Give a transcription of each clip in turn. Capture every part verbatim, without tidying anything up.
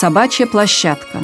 Собачья площадка.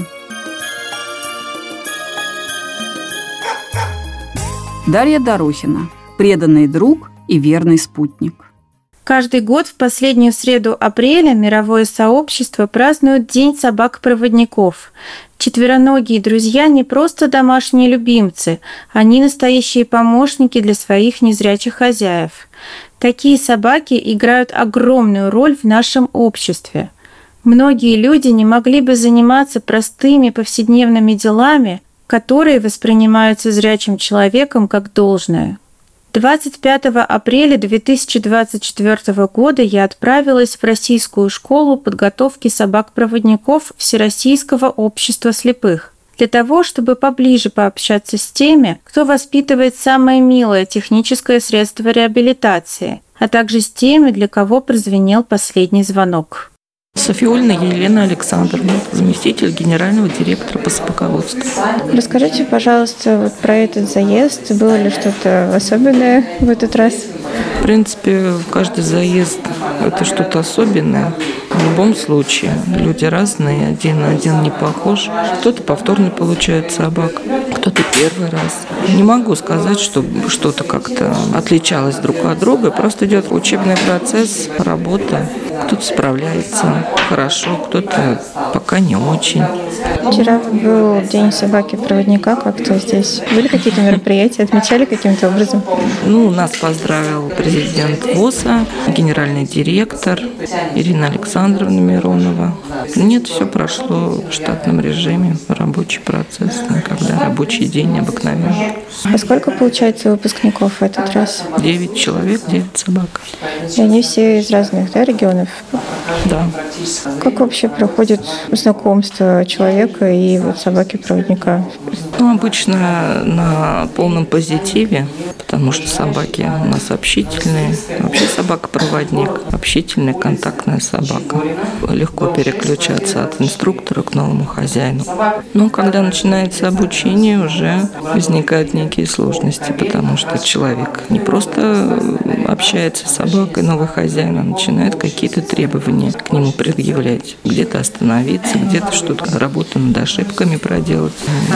Дарья Дорохина. Преданный друг и верный спутник. Каждый год в последнюю среду апреля мировое сообщество празднует День собак-проводников. Четвероногие друзья не просто домашние любимцы, они настоящие помощники для своих незрячих хозяев. Такие собаки играют огромную роль в нашем обществе. Многие люди не могли бы заниматься простыми повседневными делами, которые воспринимаются зрячим человеком как должное. двадцать пятого апреля две тысячи двадцать четвёртого года я отправилась в Российскую школу подготовки собак-проводников Всероссийского общества слепых для того, чтобы поближе пообщаться с теми, кто воспитывает самое милое техническое средство реабилитации, а также с теми, для кого прозвенел последний звонок. Софиулина Елена Александровна, заместитель генерального директора по собаководству. Расскажите, пожалуйста, вот про этот заезд. Было ли что-то особенное в этот раз? В принципе, каждый заезд – это что-то особенное. В любом случае, люди разные, один на один не похож. Кто-то повторно получает собак, кто-то первый раз. Не могу сказать, что что-то как-то отличалось друг от друга. Просто идет учебный процесс, работа. Кто-то справляется хорошо, кто-то пока не очень. Вчера был День собаки-проводника. Как-то здесь были какие-то мероприятия, отмечали каким-то образом? Ну, нас поздравил президент ВОСа, генеральный директор Ирина Александровна Миронова. Нет, все прошло в штатном режиме, рабочий процесс, когда рабочий день обыкновенный. А сколько получается выпускников в этот раз? Девять человек, девять собак. И они все из разных, да, регионов? Да. Как вообще проходит знакомство человека и вот собаки-проводника? Ну, обычно на полном позитиве, потому что собаки у нас общительные. Вообще собака-проводник – общительная, контактная собака. Легко переключаться от инструктора к новому хозяину. Но когда начинается обучение, уже возникают некие сложности, потому что человек не просто общается с собакой, новый хозяин, а начинает какие-то требования к нему предъявлять. Где-то остановиться, где-то что-то, работу над ошибками проделать.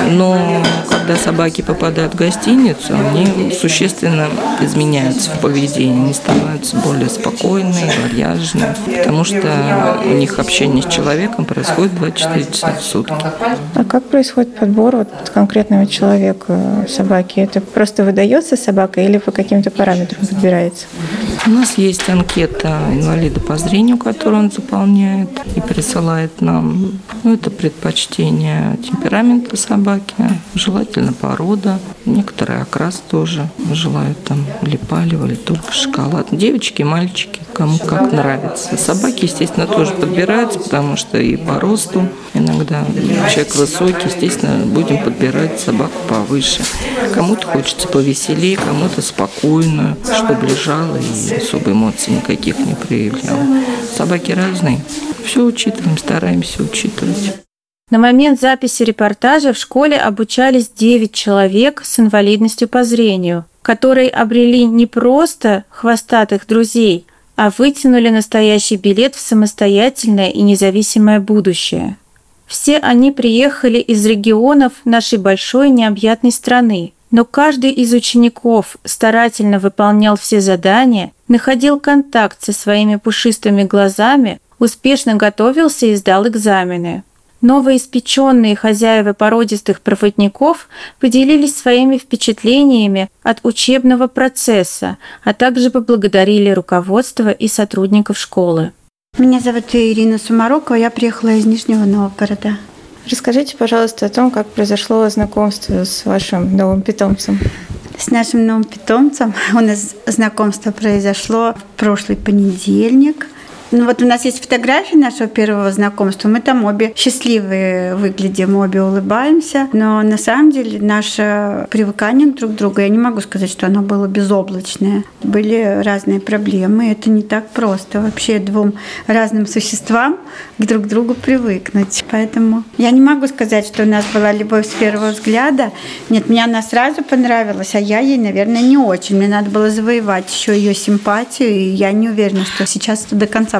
Но когда собаки попадают в гостиницу, они существенно изменяются в поведении, они становятся более спокойные, вальяжные, потому что у них общение с человеком происходит двадцать четыре часа в сутки. А как происходит подбор вот конкретного человека собаки? Это просто выдается собака или по каким-то параметрам подбирается? У нас есть анкета инвалида по зрению, которую он заполняет и присылает нам. Ну, это предпочтение темперамента собаки, желательно порода. Некоторые окрас тоже желают там или палево, или только шоколад. Девочки, мальчики, кому как нравится. Собаки, естественно, тоже подбираются, потому что и по росту иногда человек высокий, естественно, будем подбирать собаку повыше. Кому-то хочется повеселее, кому-то спокойную, чтобы лежала и особо эмоций никаких не проявляла. Собаки разные. Все учитываем, стараемся учитывать. На момент записи репортажа в школе обучались девять человек с инвалидностью по зрению, которые обрели не просто хвостатых друзей, а вытянули настоящий билет в самостоятельное и независимое будущее. Все они приехали из регионов нашей большой необъятной страны, но каждый из учеников старательно выполнял все задания, находил контакт со своими пушистыми глазами, успешно готовился и сдал экзамены. Новоиспеченные хозяева породистых проводников поделились своими впечатлениями от учебного процесса, а также поблагодарили руководство и сотрудников школы. Меня зовут Ирина Сумарокова, я приехала из Нижнего Новгорода. Расскажите, пожалуйста, о том, как произошло знакомство с вашим новым питомцем. С нашим новым питомцем у нас знакомство произошло в прошлый понедельник. Ну вот у нас есть фотографии нашего первого знакомства. Мы там обе счастливые выглядим, обе улыбаемся. Но на самом деле наше привыкание друг к другу, я не могу сказать, что оно было безоблачное. Были разные проблемы. Это не так просто вообще двум разным существам друг к другу привыкнуть. Поэтому я не могу сказать, что у нас была любовь с первого взгляда. Нет, мне она сразу понравилась, а я ей, наверное, не очень. Мне надо было завоевать еще ее симпатию, и я не уверена, что сейчас это до конца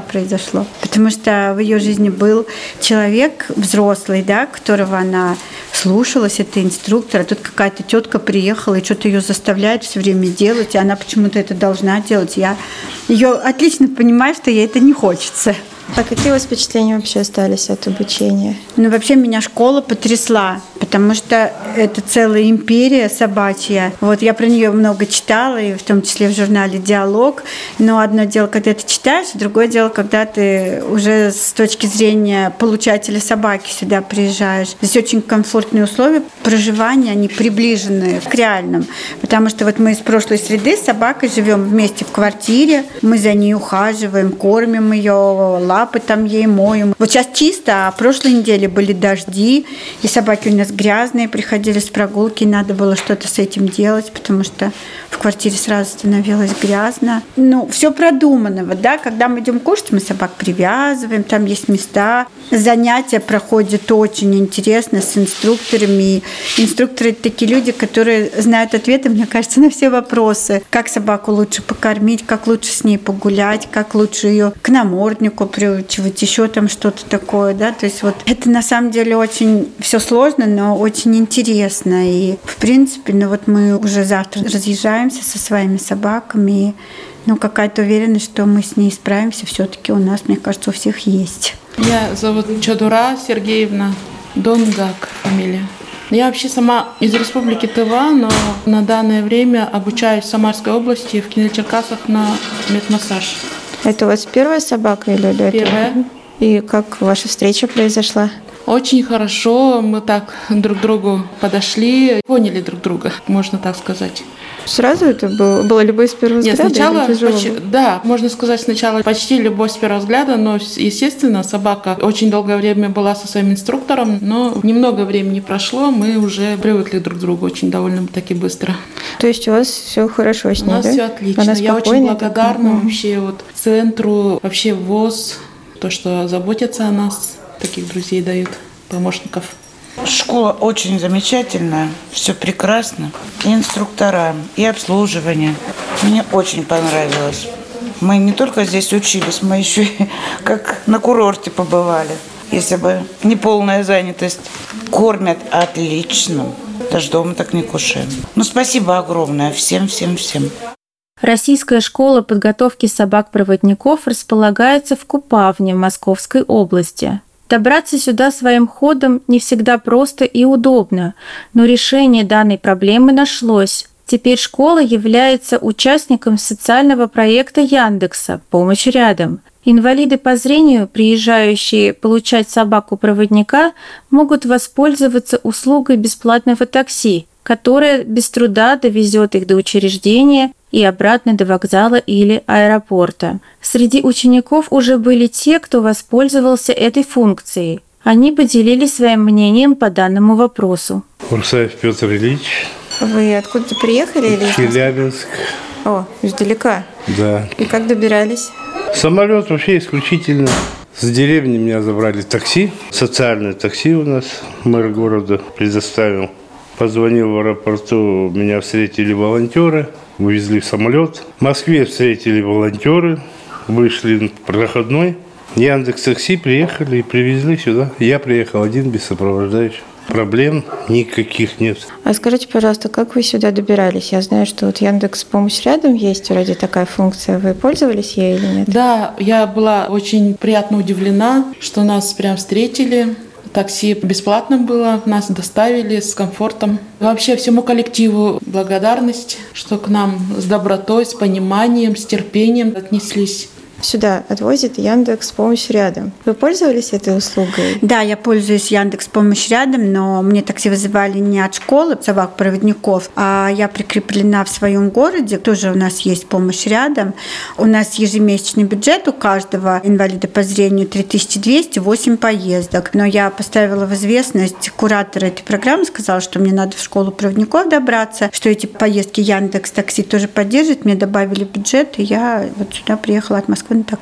произошло. Потому что в ее жизни был человек взрослый, да, которого она слушалась, это инструктор, а тут какая-то тетка приехала и что-то ее заставляет все время делать, и она почему-то это должна делать. Я ее отлично понимаю, что ей это не хочется. А какие у вас впечатления вообще остались от обучения? Ну, вообще меня школа потрясла, потому что это целая империя собачья. Вот я про нее много читала, и в том числе в журнале «Диалог». Но одно дело, когда ты читаешь, другое дело, когда ты уже с точки зрения получателя собаки сюда приезжаешь. Здесь очень комфортные условия проживания, они приближены к реальным. Потому что вот мы из прошлой среды с собакой живем вместе в квартире, мы за ней ухаживаем, кормим ее, лапы там ей моем. Вот сейчас чисто, а в прошлой неделе были дожди, и собаки у нас грязные, приходили с прогулки, надо было что-то с этим делать, потому что в квартире сразу становилось грязно. Ну, все продуманного, да, когда мы идем кушать, мы собак привязываем, там есть места. Занятия проходят очень интересно с инструкторами. И инструкторы – это такие люди, которые знают ответы, мне кажется, на все вопросы. Как собаку лучше покормить, как лучше с ней погулять, как лучше ее к наморднику приучивать, еще там что-то такое, да, то есть вот это на самом деле очень все сложно, но очень интересно, и в принципе, ну вот мы уже завтра разъезжаемся со своими собаками, и, ну какая-то уверенность, что мы с ней справимся, все-таки у нас, мне кажется, у всех есть. Меня зовут Чадура Сергеевна, Донгак фамилия. Я вообще сама из республики Тыва, но на данное время обучаюсь в Самарской области, в Кинель-Черкасах на медмассаж. Это у вас первая собака или до этого? Первая. И как ваша встреча произошла? Очень хорошо, мы так друг к другу подошли, поняли друг друга, можно так сказать. Сразу это было, было любовь с первого Нет, взгляда? сначала, или тяжело почти, было? да, можно сказать, сначала почти любовь с первого взгляда, но, естественно, собака очень долгое время была со своим инструктором, но немного времени прошло, мы уже привыкли друг к другу очень довольно-таки быстро. То есть у вас все хорошо с ней, У нас да? все отлично. Она Я очень спокойная благодарна такая? вообще вот центру, вообще ВОЗ, то, что заботятся о нас, таких друзей дают, помощников. Школа очень замечательная, все прекрасно. И инструктора, и обслуживание. Мне очень понравилось. Мы не только здесь учились, мы еще и как на курорте побывали. Если бы не полная занятость. Кормят отлично. Даже дома так не кушаем. Ну, спасибо огромное всем-всем-всем. Российская школа подготовки собак-проводников располагается в Купавне в Московской области. Добраться сюда своим ходом не всегда просто и удобно, но решение данной проблемы нашлось. Теперь школа является участником социального проекта Яндекса «Помощь рядом». Инвалиды по зрению, приезжающие получать собаку-проводника, могут воспользоваться услугой бесплатного такси, которое без труда довезет их до учреждения и обратно до вокзала или аэропорта. Среди учеников уже были те, кто воспользовался этой функцией. Они поделились своим мнением по данному вопросу. Урсаев Петр Ильич. Вы откуда-то приехали? Или... Челябинск. О, издалека. Да. И как добирались? Самолет вообще исключительно. С деревни меня забрали такси. Социальное такси у нас мэр города предоставил. Позвонил в аэропорту, меня встретили волонтеры, вывезли в самолет. В Москве встретили волонтеры, вышли в проходной. Яндекс.Такси приехали и привезли сюда. Я приехал один, без сопровождающих. Проблем никаких нет. А скажите, пожалуйста, как вы сюда добирались? Я знаю, что вот Яндекс «Помощь рядом» есть вроде такая функция. Вы пользовались ей или нет? Да, я была очень приятно удивлена, что нас прям встретили. Такси бесплатно было, нас доставили с комфортом. Вообще всему коллективу благодарность, что к нам с добротой, с пониманием, с терпением отнеслись. Сюда отвозит Яндекс «Помощь рядом». Вы пользовались этой услугой? Да, я пользуюсь Яндекс «Помощь рядом», но мне такси вызывали не от школы собак-проводников, а я прикреплена в своем городе. Тоже у нас есть «Помощь рядом». У нас ежемесячный бюджет у каждого инвалида по зрению три тысячи двести, восемь поездок. Но я поставила в известность куратора этой программы, сказала, что мне надо в школу проводников добраться, что эти поездки Яндекс Такси тоже поддержит. Мне добавили бюджет, и я вот сюда приехала от Москвы на такси.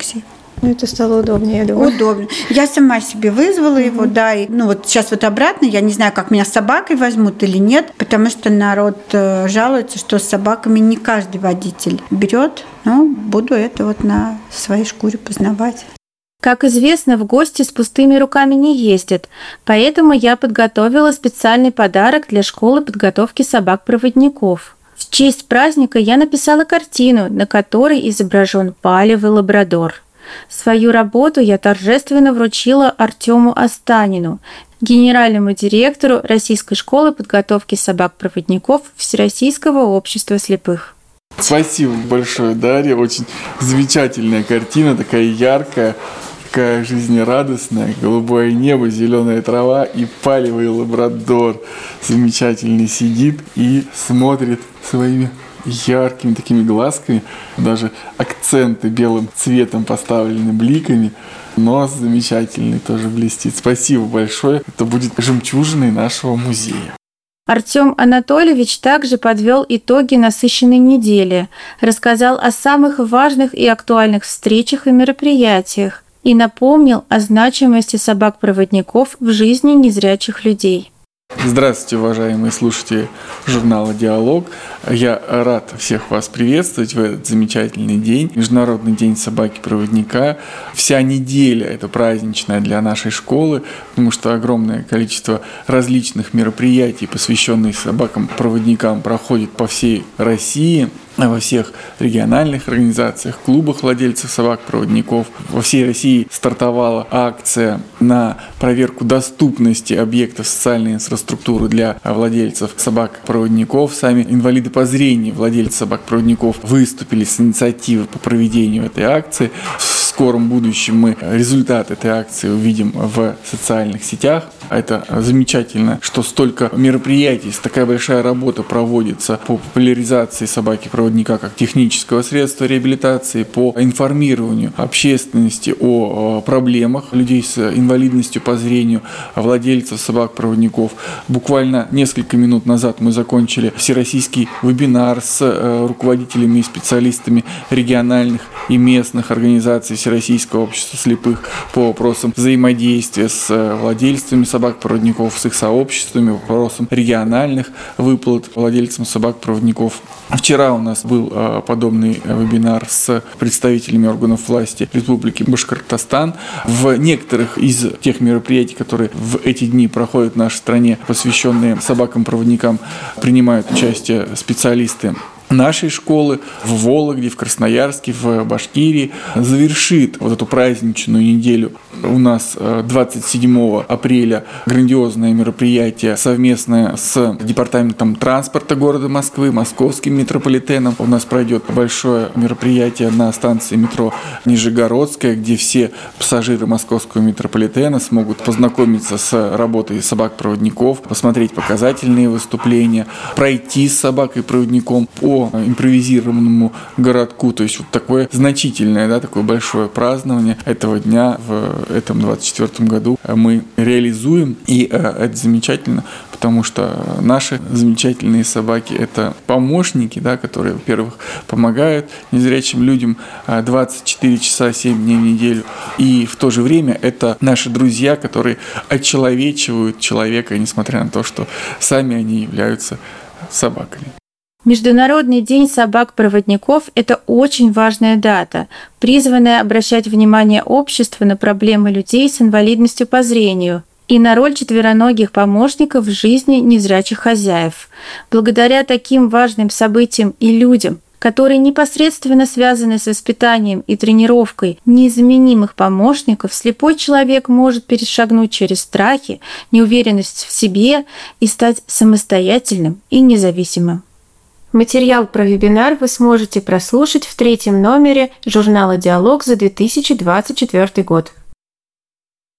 Ну, это стало удобнее, я думаю. Удобно. Я сама себе вызвала mm-hmm. его, да. И, ну вот сейчас вот обратно, я не знаю, как меня с собакой возьмут или нет, потому что народ э, жалуется, что с собаками не каждый водитель берет. Но буду это вот на своей шкуре познавать. Как известно, в гости с пустыми руками не ездят, поэтому я подготовила специальный подарок для школы подготовки собак-проводников. В честь праздника я написала картину, на которой изображен палевый лабрадор. Свою работу я торжественно вручила Артему Останину, генеральному директору Российской школы подготовки собак-проводников Всероссийского общества слепых. Спасибо большое, Дарья. Очень замечательная картина, такая яркая, такая жизнерадостная. Голубое небо, зеленая трава и палевый лабрадор замечательный сидит и смотрит своими яркими такими глазками. Даже акценты белым цветом поставлены, бликами. Нос замечательный тоже блестит. Спасибо большое. Это будет жемчужиной нашего музея. Артем Анатольевич также подвел итоги насыщенной недели, рассказал о самых важных и актуальных встречах и мероприятиях и напомнил о значимости собак-проводников в жизни незрячих людей. Здравствуйте, уважаемые слушатели журнала «Диалог». Я рад всех вас приветствовать в этот замечательный день, Международный день собаки-проводника. Вся неделя – это праздничная для нашей школы, потому что огромное количество различных мероприятий, посвященных собакам-проводникам, проходит по всей России. Во всех региональных организациях, клубах владельцев собак-проводников. Во всей России стартовала акция на проверку доступности объектов социальной инфраструктуры для владельцев собак-проводников. Сами инвалиды по зрению, владельцы собак-проводников, выступили с инициативой по проведению этой акции. В скором будущем мы результат этой акции увидим в социальных сетях. Это замечательно, что столько мероприятий, такая большая работа проводится по популяризации собаки-проводника как технического средства реабилитации, по информированию общественности о проблемах людей с инвалидностью по зрению, владельцев собак-проводников. Буквально несколько минут назад мы закончили всероссийский вебинар с руководителями и специалистами региональных и местных организаций Всероссийского общества слепых по вопросам взаимодействия с владельцами собак-проводников, с их сообществами, вопросам региональных выплат владельцам собак-проводников. Вчера у нас был подобный вебинар с представителями органов власти Республики Башкортостан. В некоторых из тех мероприятий, которые в эти дни проходят в нашей стране, посвященные собакам-проводникам, принимают участие специалисты нашей школы в Вологде, в Красноярске, в Башкирии. Завершит вот эту праздничную неделю у нас двадцать седьмого апреля грандиозное мероприятие совместное с Департаментом транспорта города Москвы, Московским метрополитеном. У нас пройдет большое мероприятие на станции метро Нижегородская, где все пассажиры Московского метрополитена смогут познакомиться с работой собак-проводников, посмотреть показательные выступления, пройти с собакой-проводником по импровизированному городку. То есть вот такое значительное, да, такое большое празднование этого дня в этом двадцать четвёртом году мы реализуем. И это замечательно, потому что наши замечательные собаки – это помощники, да, которые, во-первых, помогают незрячим людям двадцать четыре часа, семь дней в неделю. И в то же время это наши друзья, которые очеловечивают человека, несмотря на то, что сами они являются собаками. Международный день собак-проводников – это очень важная дата, призванная обращать внимание общества на проблемы людей с инвалидностью по зрению и на роль четвероногих помощников в жизни незрячих хозяев. Благодаря таким важным событиям и людям, которые непосредственно связаны с воспитанием и тренировкой незаменимых помощников, слепой человек может перешагнуть через страхи, неуверенность в себе и стать самостоятельным и независимым. Материал про вебинар вы сможете прослушать в третьем номере журнала «Диалог» за две тысячи двадцать четвёртый год.